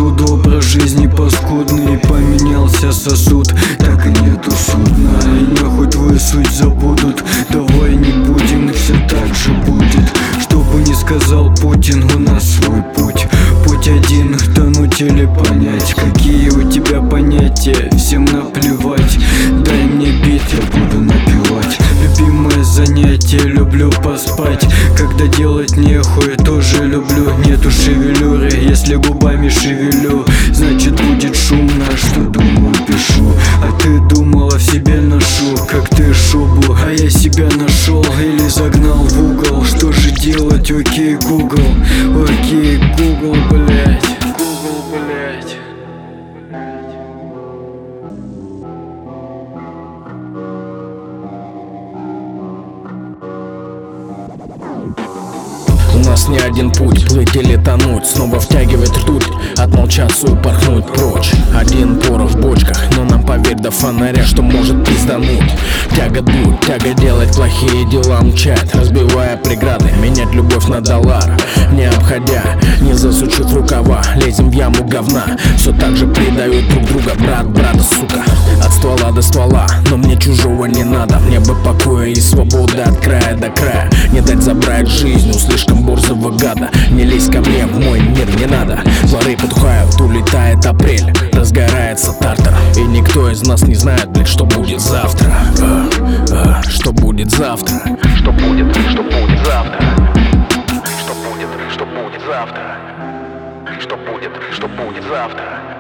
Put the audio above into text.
Походу образ жизни паскудный, поменялся сосуд, так и нету судна. И нахуй твою суть забудут, давай не будем, и все так же будет. Что бы ни сказал Путин, у нас свой путь. Путь один, тонуть или понять. Какие у тебя понятия, всем наплевать. Дай мне бит, я буду напевать. Любимое занятие, люблю поспать. Когда делать нехуй, тоже люблю. Нету шевелюры, если губами шевелю, значит будет шумно. Что думаю, пишу, а ты думала, в себе ношу, как ты шубу. А я себя нашел или загнал в угол. Что же делать, окей, Google, окей, Google, блять. Google, блять. У нас не один путь, плыть или тонуть, снова втягивать ртуть, отмолчаться и упорхнуть прочь. Один порох в бочках, но нам поверь до фонаря, что может пиздануть. Тяга дуть, тяга делать плохие дела, мчать, разбивая преграды, менять любовь на доллар, не обходя, не засучив рукава, лезем в яму говна, все так же предают друг друга, брат брата, сука. От ствола до ствола, но мне чужого не надо, мне бы покоя и свободы от края до края, не дать забрать жизнь у слишком борзого гада. Не лезь ко мне в мой мир, не надо. Флоры потухают, улетает апрель, разгорается тартар, и никто из нас не знает, блядь, что будет завтра. Что будет завтра? Что будет завтра? Что будет завтра? Что будет завтра?